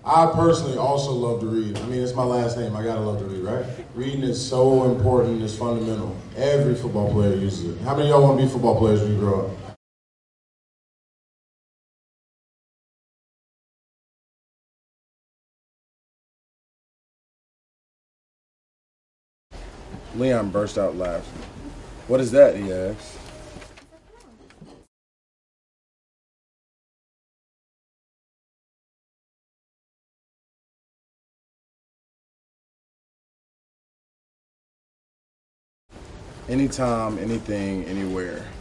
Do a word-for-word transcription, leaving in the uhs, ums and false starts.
I personally also love to read. I mean, it's my last name. I gotta love to read, right? Reading is so important. It's fundamental. Every football player uses it. How many of y'all want to be football players when you grow up? Leon burst out laughing. What is that, he asked. Anytime, anything, anywhere.